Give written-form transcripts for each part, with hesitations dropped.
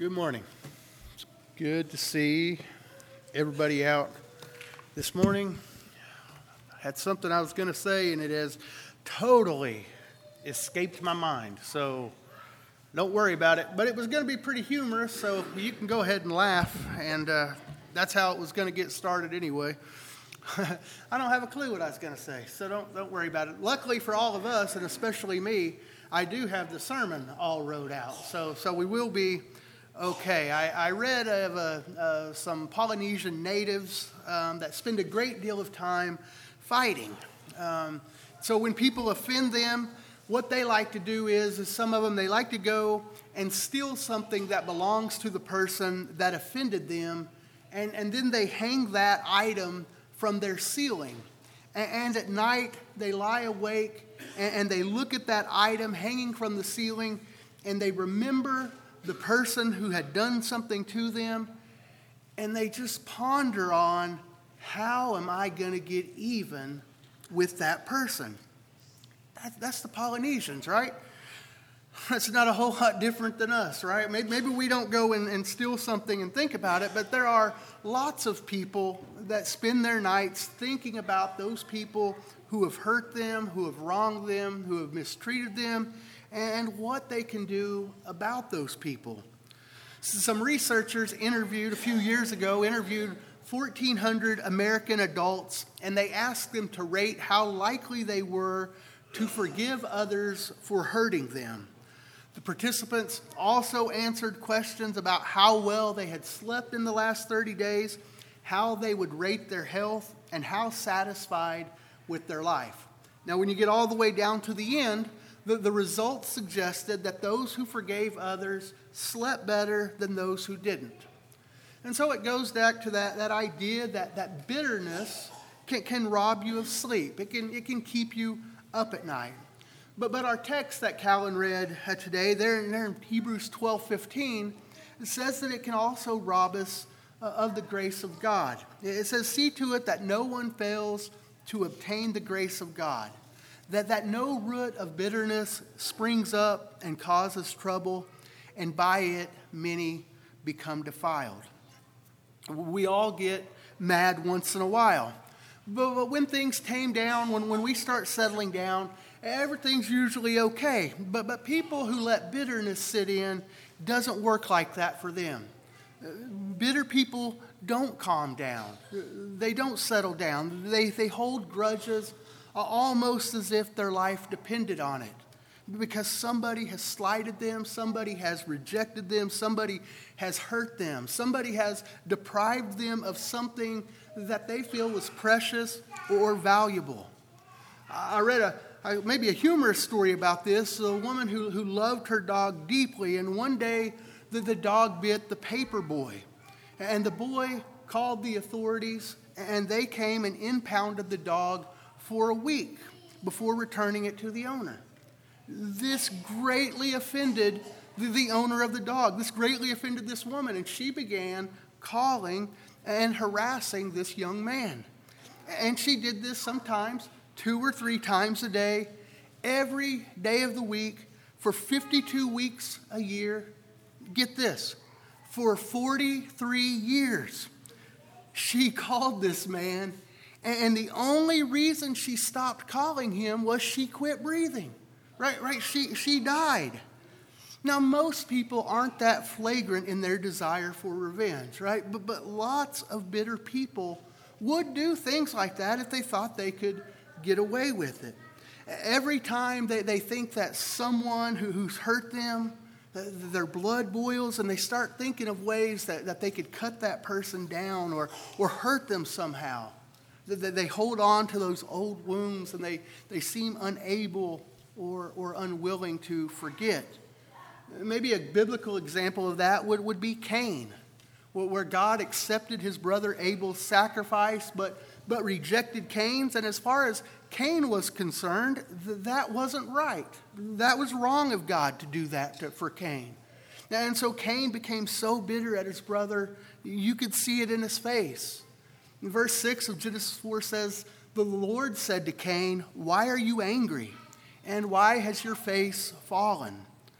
Good morning. It's good to see everybody out this morning. I had something I was going to say, and it has totally escaped my mind, so don't worry about it. But it was going to be pretty humorous, so you can go ahead and laugh, and that's how it was going to get started anyway. I don't have a clue what I was going to say, so don't worry about it. Luckily for all of us, and especially me, I do have the sermon all wrote out, so we will be okay. I read of some Polynesian natives that spend a great deal of time fighting. So when people offend them, what they like to do is some of them, they like to go and steal something that belongs to the person that offended them, and then they hang that item from their ceiling. And at night, they lie awake and they look at that item hanging from the ceiling, and they remember the person who had done something to them, and they just ponder on, how am I going to get even with that person? That's the Polynesians, right? That's not a whole lot different than us, right? Maybe we don't go and steal something and think about it, but there are lots of people that spend their nights thinking about those people who have hurt them, who have wronged them, who have mistreated them, and what they can do about those people. Some researchers a few years ago interviewed 1,400 American adults, and they asked them to rate how likely they were to forgive others for hurting them. The participants also answered questions about how well they had slept in the last 30 days, how they would rate their health, and how satisfied with their life. Now, when you get all the way down to the end, the results suggested that those who forgave others slept better than those who didn't. And so it goes back to that idea that bitterness can rob you of sleep. It can keep you up at night. But our text that Callan read today, there in Hebrews 12:15, it says that it can also rob us of the grace of God. It says, see to it that no one fails to obtain the grace of God, that no root of bitterness springs up and causes trouble, and by it many become defiled. We all get mad once in a while. But when things tame down, when we start settling down, everything's usually okay. But people who let bitterness sit in, doesn't work like that for them. Bitter people don't calm down. They don't settle down. They hold grudges almost as if their life depended on it. Because somebody has slighted them, somebody has rejected them, somebody has hurt them, somebody has deprived them of something that they feel was precious or valuable. I read maybe a humorous story about this. A woman who loved her dog deeply, and one day the dog bit the paper boy. And the boy called the authorities, and they came and impounded the dog for a week before returning it to the owner. This greatly offended the owner of the dog. This greatly offended this woman, and she began calling and harassing this young man. And she did this sometimes 2 or 3 times a day, every day of the week, for 52 weeks a year. Get this, for 43 years. She called this man, and the only reason she stopped calling him was she quit breathing. Right, she died. Now, most people aren't that flagrant in their desire for revenge, right? But lots of bitter people would do things like that if they thought they could get away with it. Every time they think that someone who's hurt them, their blood boils, and they start thinking of ways that they could cut that person down or hurt them somehow. They hold on to those old wounds, and they seem unable or unwilling to forget. Maybe a biblical example of that would be Cain, where God accepted his brother Abel's sacrifice, but rejected Cain's. And as far as Cain was concerned, that wasn't right. That was wrong of God to do that for Cain. And so Cain became so bitter at his brother, you could see it in his face. In verse 6 of Genesis 4 says, the Lord said to Cain, why are you angry? And why has your face fallen?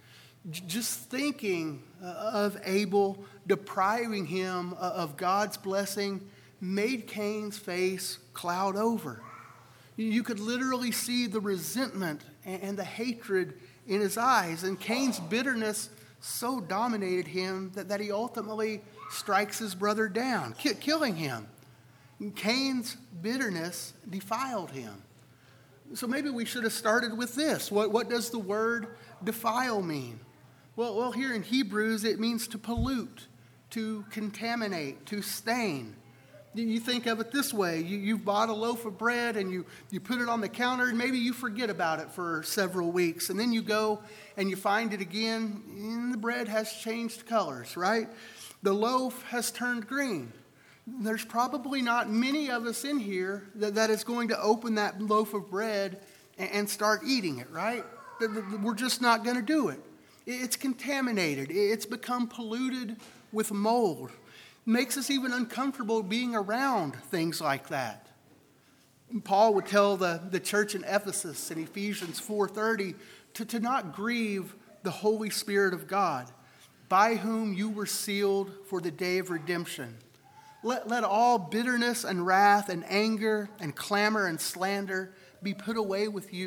Just thinking of Abel depriving him of God's blessing made Cain's face cloud over. You could literally see the resentment and the hatred in his eyes. And Cain's bitterness so dominated him that he ultimately strikes his brother down, killing him. And Cain's bitterness defiled him. So maybe we should have started with this. What does the word defile mean? Well, here in Hebrews, it means to pollute, to contaminate, to stain. You think of it this way. You've bought a loaf of bread and you put it on the counter, and maybe you forget about it for several weeks. And then you go and you find it again, and the bread has changed colors, right? The loaf has turned green. There's probably not many of us in here that is going to open that loaf of bread and start eating it, right? We're just not going to do it. It's contaminated. It's become polluted with mold. It makes us even uncomfortable being around things like that. And Paul would tell the church in Ephesus in Ephesians 4:30 to not grieve the Holy Spirit of God, by whom you were sealed for the day of redemption. Let all bitterness and wrath and anger and clamor and slander be put away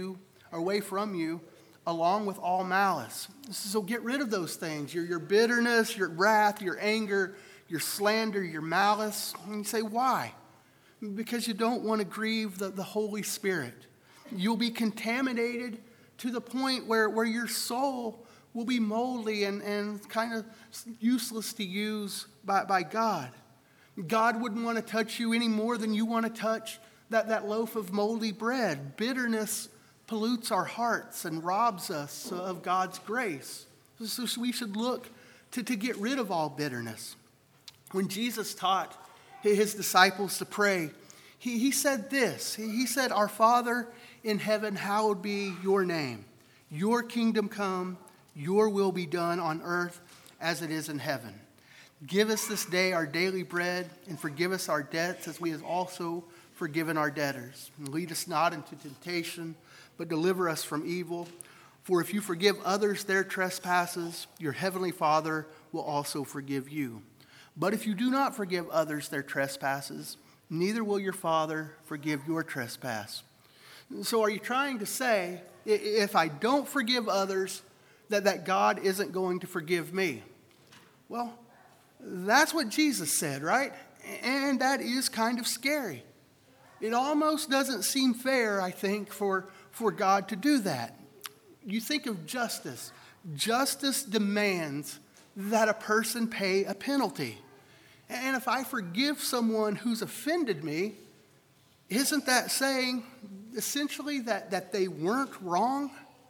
from you, along with all malice. So get rid of those things. Your bitterness, your wrath, your anger, your slander, your malice. And you say, why? Because you don't want to grieve the Holy Spirit. You'll be contaminated to the point where your soul will be moldy and kind of useless to use by God. God wouldn't want to touch you any more than you want to touch that loaf of moldy bread. Bitterness pollutes our hearts and robs us of God's grace. So we should look to get rid of all bitterness. When Jesus taught his disciples to pray, he said this. He said, "Our Father in heaven, hallowed be your name. Your kingdom come, your will be done on earth as it is in heaven. Give us this day our daily bread, and forgive us our debts as we have also forgiven our debtors. And lead us not into temptation, but deliver us from evil. For if you forgive others their trespasses, your heavenly Father will also forgive you. But if you do not forgive others their trespasses, neither will your Father forgive your trespass." So are you trying to say, if I don't forgive others, that God isn't going to forgive me? Well, that's what Jesus said, right? And that is kind of scary. It almost doesn't seem fair, I think, for God to do that. You think of justice. Justice demands that a person pay a penalty. And if I forgive someone who's offended me, isn't that saying essentially that they weren't wrong?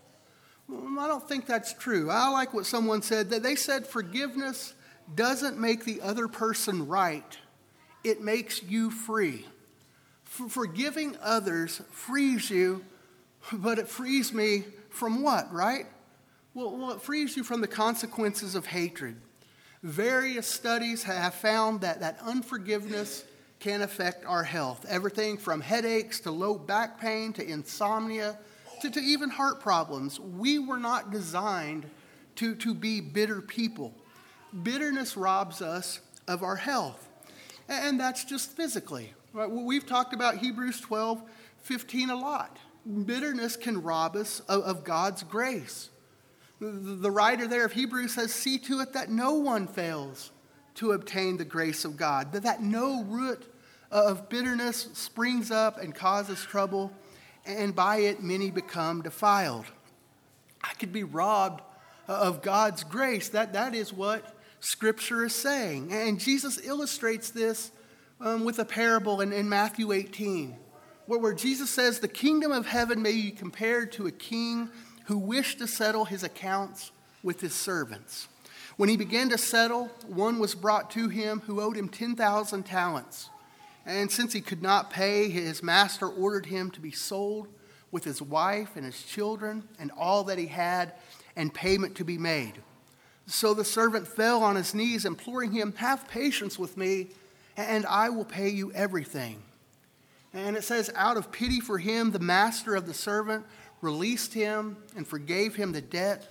Well, I don't think that's true. I like what someone said, that they said forgiveness doesn't make the other person right. It makes you free. Forgiving others frees you, but it frees me from what, right? Well, it frees you from the consequences of hatred. Various studies have found that unforgiveness can affect our health. Everything from headaches to low back pain to insomnia to even heart problems. We were not designed to be bitter people. Bitterness robs us of our health. And that's just physically. Right? We've talked about Hebrews 12:15 a lot. Bitterness can rob us of God's grace. The writer there of Hebrews says, "See to it that no one fails to obtain the grace of God, that no root of bitterness springs up and causes trouble, and by it many become defiled." I could be robbed of God's grace. That is what Scripture is saying. And Jesus illustrates this with a parable in Matthew 18, where Jesus says, "The kingdom of heaven may be compared to a king who wished to settle his accounts with his servants. When he began to settle, one was brought to him who owed him 10,000 talents. And since he could not pay, his master ordered him to be sold with his wife and his children and all that he had, and payment to be made. So the servant fell on his knees, imploring him, 'Have patience with me, and I will pay you everything.' And it says, out of pity for him, the master of the servant released him and forgave him the debt.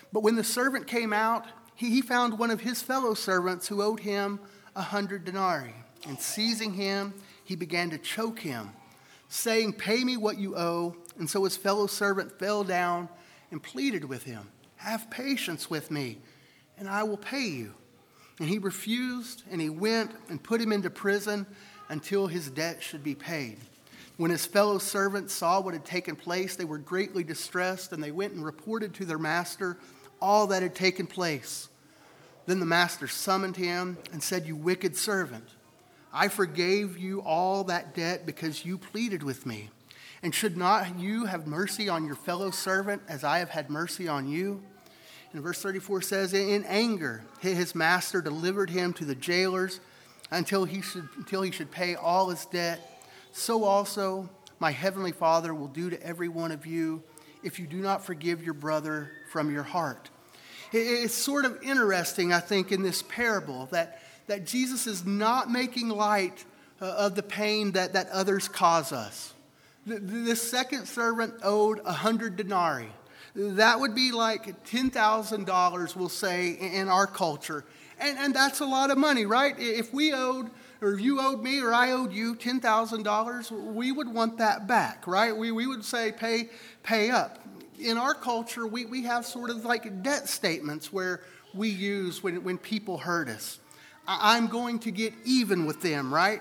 But when the servant came out, he found one of his fellow servants who owed him 100 denarii. And seizing him, he began to choke him, saying, "Pay me what you owe." And so his fellow servant fell down and pleaded with him, "Have patience with me, and I will pay you." And he refused, and he went and put him into prison until his debt should be paid. When his fellow servants saw what had taken place, they were greatly distressed, and they went and reported to their master all that had taken place. Then the master summoned him and said, "You wicked servant, I forgave you all that debt because you pleaded with me. And should not you have mercy on your fellow servant as I have had mercy on you?" And verse 34 says, in anger, his master delivered him to the jailers until he should pay all his debt. So also my heavenly Father will do to every one of you if you do not forgive your brother from your heart. It's sort of interesting, I think, in this parable that Jesus is not making light of the pain that others cause us. This second servant owed 100 denarii. That would be like $10,000, we'll say, in our culture. And that's a lot of money, right? If we owed, or if you owed me or I owed you $10,000, we would want that back, right? We would say pay up. In our culture, we have sort of like debt statements where we use when people hurt us. I'm going to get even with them, right?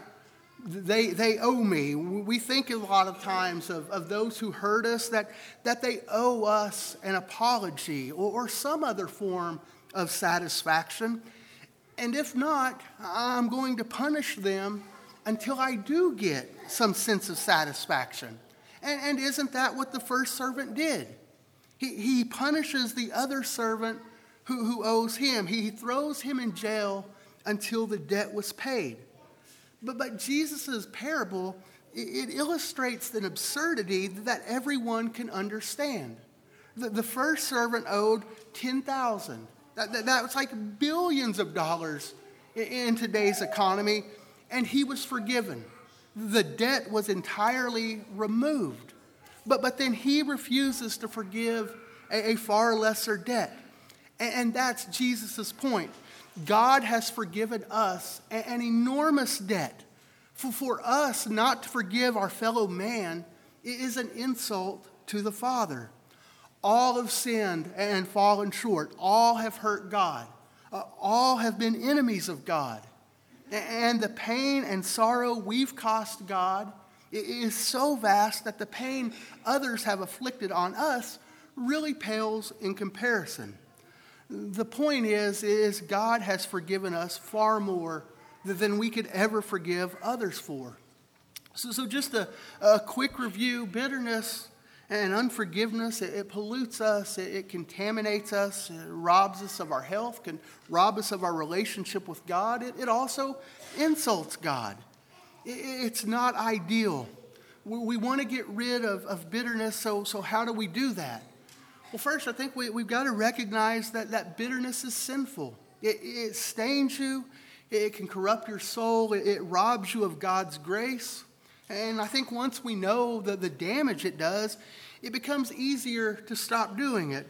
They owe me. We think a lot of times of those who hurt us that they owe us an apology or some other form of satisfaction. And if not, I'm going to punish them until I do get some sense of satisfaction. And isn't that what the first servant did? He punishes the other servant who owes him. He throws him in jail until the debt was paid. But Jesus' parable, it illustrates an absurdity that everyone can understand. The first servant owed $10,000. That was like billions of dollars in today's economy, and he was forgiven. The debt was entirely removed. But then he refuses to forgive a far lesser debt. And that's Jesus' point. God has forgiven us an enormous debt. For us not to forgive our fellow man is an insult to the Father. All have sinned and fallen short. All have hurt God. All have been enemies of God. And the pain and sorrow we've cost God is so vast that the pain others have afflicted on us really pales in comparison. The point is God has forgiven us far more than we could ever forgive others for. So just a quick review. Bitterness and unforgiveness, it pollutes us, it contaminates us, it robs us of our health, can rob us of our relationship with God. It also insults God. It's not ideal. We want to get rid of bitterness, so how do we do that? Well, first, I think we've got to recognize that bitterness is sinful. It stains you. It can corrupt your soul. It robs you of God's grace. And I think once we know the damage it does, it becomes easier to stop doing it.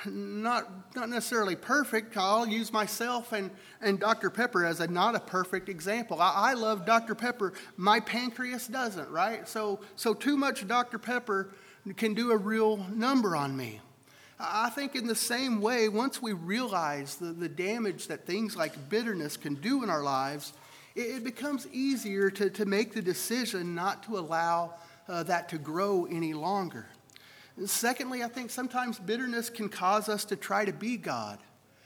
Not necessarily perfect. I'll use myself and Dr. Pepper as not a perfect example. I love Dr. Pepper. My pancreas doesn't, right? So too much Dr. Pepper can do a real number on me. I think in the same way, once we realize the damage that things like bitterness can do in our lives, it becomes easier to make the decision not to allow that to grow any longer. Secondly, I think sometimes bitterness can cause us to try to be God.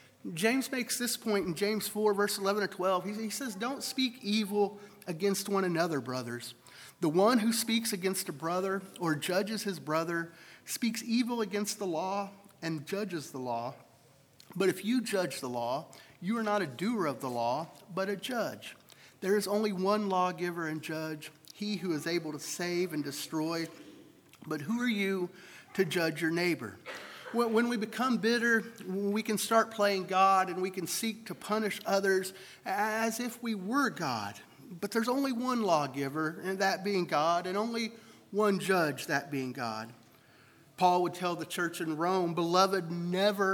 James makes this point in James 4, verse 11 or 12. He says, "Don't speak evil against one another, brothers. The one who speaks against a brother or judges his brother speaks evil against the law and judges the law. But if you judge the law, you are not a doer of the law, but a judge. There is only one lawgiver and judge, he who is able to save and destroy. But who are you to judge your neighbor?" When we become bitter, we can start playing God and we can seek to punish others as if we were God. But there's only one lawgiver, and that being God, and only one judge, that being God. Paul would tell the church in Rome, "Beloved, never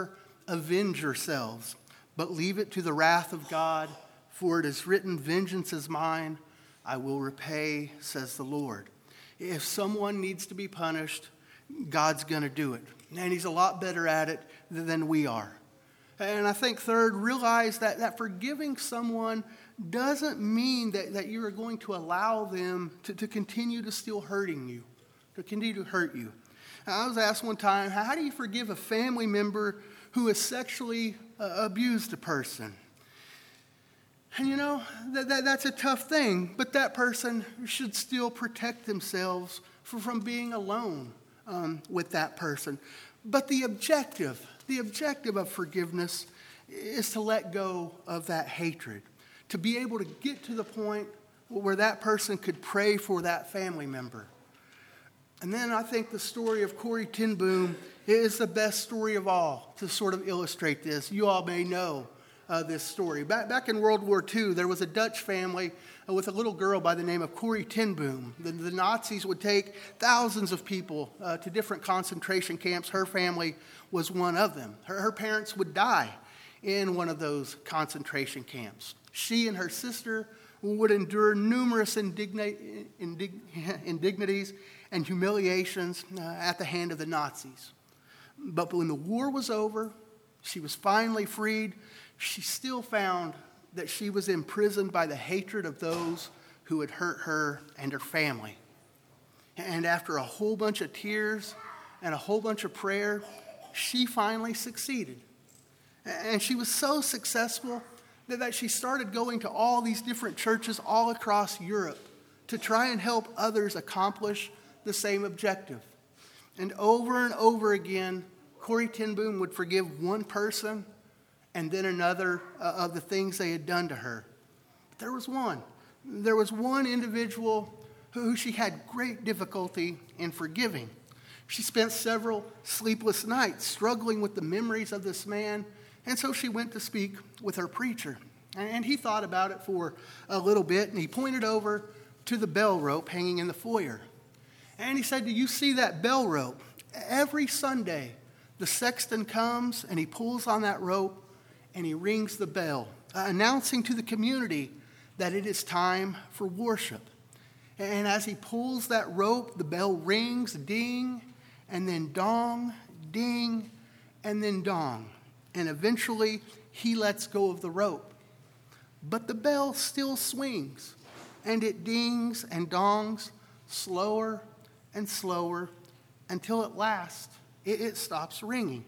avenge yourselves, but leave it to the wrath of God, for it is written, vengeance is mine, I will repay, says the Lord. If someone needs to be punished, God's going to do it. And he's a lot better at it than we are. And I think third, realize that forgiving someone doesn't mean that you are going to allow them to continue to still hurting you, to continue to hurt you. I was asked one time, how do you forgive a family member who has sexually abused a person? And you know, that's a tough thing, but that person should still protect themselves from being alone with that person. But the objective of forgiveness is to let go of that hatred, to be able to get to the point where that person could pray for that family member. And then I think the story of Corrie ten Boom is the best story of all to sort of illustrate this. You all may know this story. Back in World War II, there was a Dutch family with a little girl by the name of Corrie ten Boom. The Nazis would take thousands of people to different concentration camps. Her family was one of them. Her parents would die in one of those concentration camps. She and her sister would endure numerous indignities and humiliations at the hand of the Nazis. But when the war was over, she was finally freed. She still found that she was imprisoned by the hatred of those who had hurt her and her family. And after a whole bunch of tears and a whole bunch of prayer, she finally succeeded. And she was so successful that she started going to all these different churches all across Europe to try and help others accomplish the same objective. And over again, Corrie ten Boom would forgive one person and then another of the things they had done to her. But there was one individual who she had great difficulty in forgiving. She spent several sleepless nights struggling with the memories of this man, and so she went to speak with her preacher. And he thought about it for a little bit, and he pointed over to the bell rope hanging in the foyer. And he said, "Do you see that bell rope? Every Sunday, the sexton comes and he pulls on that rope and he rings the bell, announcing to the community that it is time for worship. And as he pulls that rope, the bell rings, ding, and then dong, ding, and then dong. And eventually, he lets go of the rope. But the bell still swings, and it dings and dongs slower and slower until at last it stops ringing.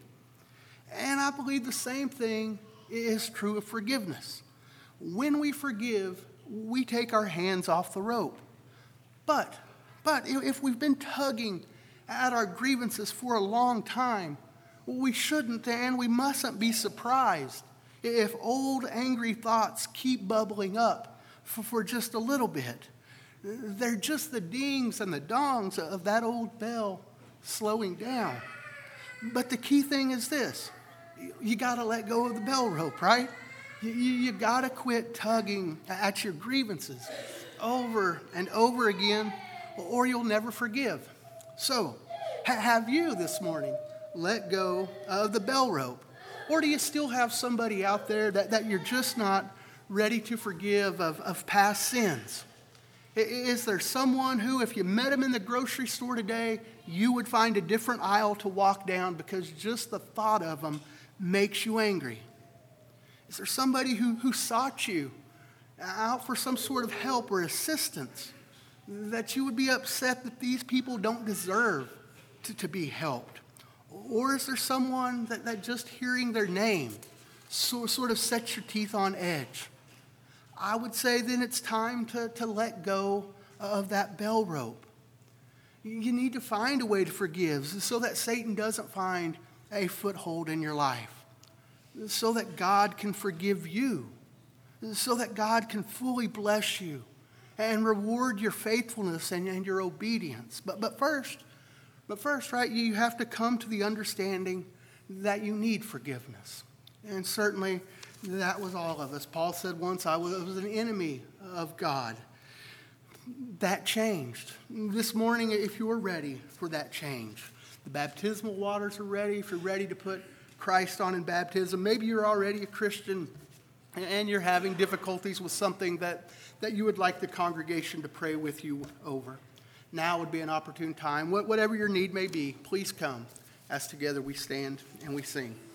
And I believe the same thing is true of forgiveness. When we forgive, we take our hands off the rope. But if we've been tugging at our grievances for a long time, we shouldn't and we mustn't be surprised if old angry thoughts keep bubbling up for just a little bit. They're just the dings and the dongs of that old bell slowing down. But the key thing is this: you got to let go of the bell rope, right? You got to quit tugging at your grievances over and over again, or you'll never forgive. So, have you this morning let go of the bell rope? Or do you still have somebody out there that you're just not ready to forgive of past sins? Is there someone who, if you met him in the grocery store today, you would find a different aisle to walk down because just the thought of them makes you angry? Is there somebody who sought you out for some sort of help or assistance that you would be upset that these people don't deserve to be helped? Or is there someone that just hearing their name sort of sets your teeth on edge? I would say then it's time to let go of that bell rope. You need to find a way to forgive so that Satan doesn't find a foothold in your life, so that God can forgive you, so that God can fully bless you and reward your faithfulness and your obedience. But first, right, you have to come to the understanding that you need forgiveness. And certainly that was all of us. Paul said once, I was an enemy of God. That changed. This morning, if you are ready for that change, the baptismal waters are ready. If you're ready to put Christ on in baptism. Maybe you're already a Christian and you're having difficulties with something that you would like the congregation to pray with you over. Now would be an opportune time. Whatever your need may be, please come as together we stand and we sing.